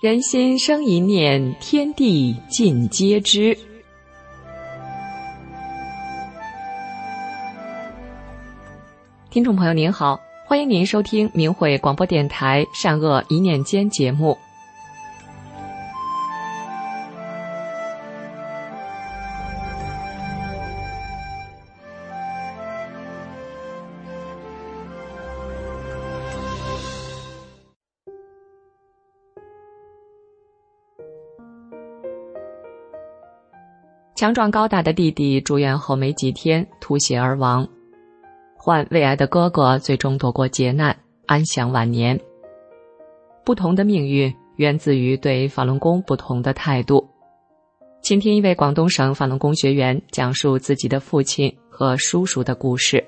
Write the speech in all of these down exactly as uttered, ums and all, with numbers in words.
人心生一念，天地尽皆知。听众朋友您好，欢迎您收听明慧广播电台善恶一念间节目。强壮高大的弟弟住院后没几天吐血而亡，患胃癌的哥哥最终躲过劫难，安享晚年。不同的命运源自于对法轮功不同的态度。请听一位广东省法轮功学员讲述自己的父亲和叔叔的故事。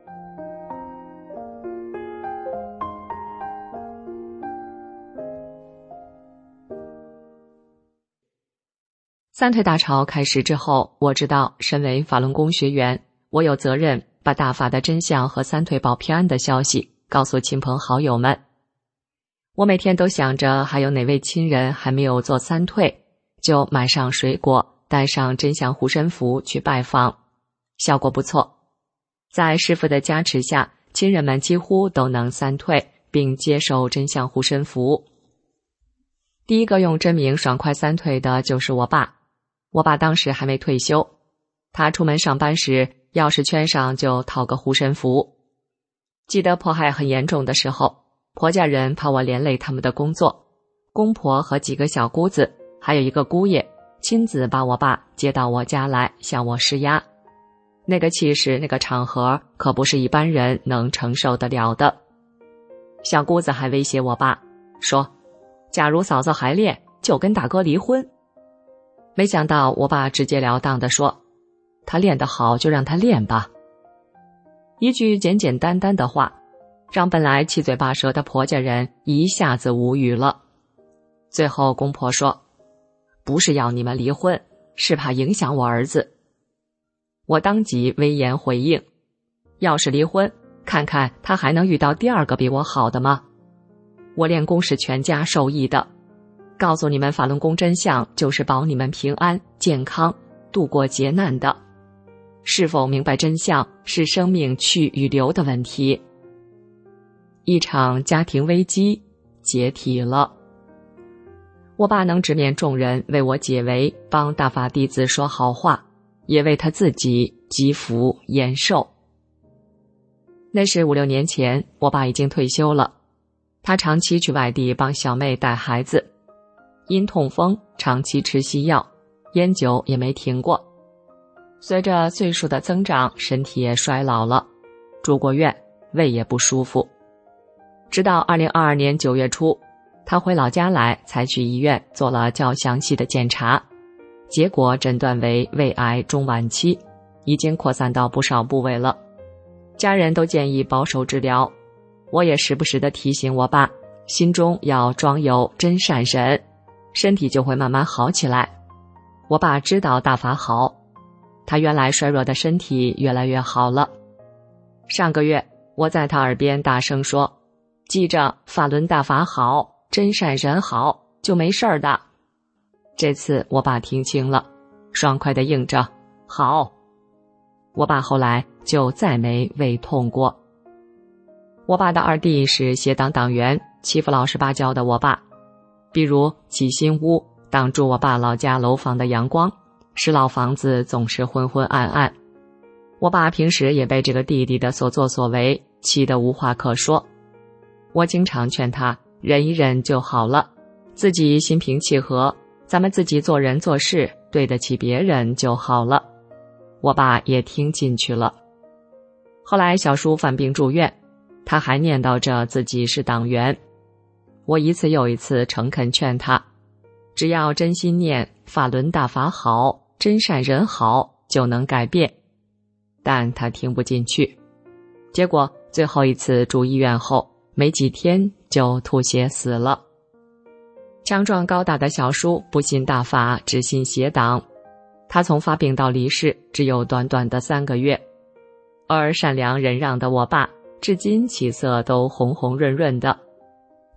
三退大潮开始之后，我知道身为法轮功学员，我有责任把大法的真相和三退保平安的消息告诉亲朋好友们。我每天都想着还有哪位亲人还没有做三退，就买上水果，带上真相护身符去拜访，效果不错。在师父的加持下，亲人们几乎都能三退并接受真相护身符。第一个用真名爽快三退的就是我爸。我爸当时还没退休，他出门上班时钥匙圈上就套个护身符。记得迫害很严重的时候，婆家人怕我连累他们的工作，公婆和几个小姑子还有一个姑爷亲自把我爸接到我家来向我施压。那个气势，那个场合可不是一般人能承受得了的。小姑子还威胁我爸说，假如嫂子还练，就跟大哥离婚。没想到我爸直截了当地说，他练得好就让他练吧。一句简简单单的话，让本来七嘴八舌的婆家人一下子无语了。最后公婆说，不是要你们离婚，是怕影响我儿子。我当即威严回应，要是离婚，看看他还能遇到第二个比我好的吗？我练功是全家受益的，告诉你们法轮功真相，就是保你们平安健康度过劫难的。是否明白真相，是生命去与留的问题。一场家庭危机解体了。我爸能直面众人为我解围，帮大法弟子说好话，也为他自己积福延寿。那是五六年前，我爸已经退休了，他长期去外地帮小妹带孩子，因痛风长期吃西药，烟酒也没停过。随着岁数的增长，身体也衰老了，住过院，胃也不舒服。直到二零二二年九月初，他回老家来，才去医院做了较详细的检查，结果诊断为胃癌中晚期，已经扩散到不少部位了。家人都建议保守治疗，我也时不时地提醒我爸，心中要装有真善忍，身体就会慢慢好起来。我爸知道大法好，他原来衰弱的身体越来越好了。上个月我在他耳边大声说，记着法轮大法好，真善忍好，就没事儿的。这次我爸听清了，爽快地应着好。我爸后来就再没胃痛过。我爸的二弟是邪党党员，欺负老实巴交的我爸，比如起新屋挡住我爸老家楼房的阳光，使老房子总是昏昏暗暗。我爸平时也被这个弟弟的所作所为气得无话可说。我经常劝他忍一忍就好了，自己心平气和，咱们自己做人做事对得起别人就好了。我爸也听进去了。后来小叔犯病住院，他还念叨着自己是党员。我一次又一次诚恳劝他，只要真心念法轮大法好，真善忍好，就能改变。但他听不进去，结果最后一次住医院后，没几天就吐血死了。强壮高大的小叔不信大法，只信邪党。他从发病到离世只有短短的三个月，而善良忍让的我爸至今气色都红红润润的。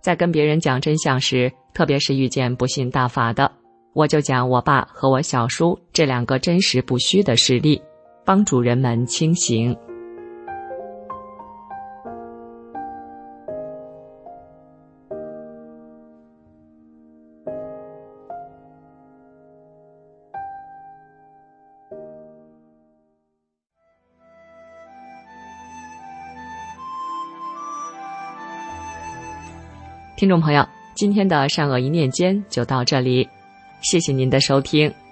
在跟别人讲真相时，特别是遇见不信大法的，我就讲我爸和我小叔这两个真实不虚的事例，帮助人们清醒。听众朋友，今天的善恶一念间就到这里，谢谢您的收听。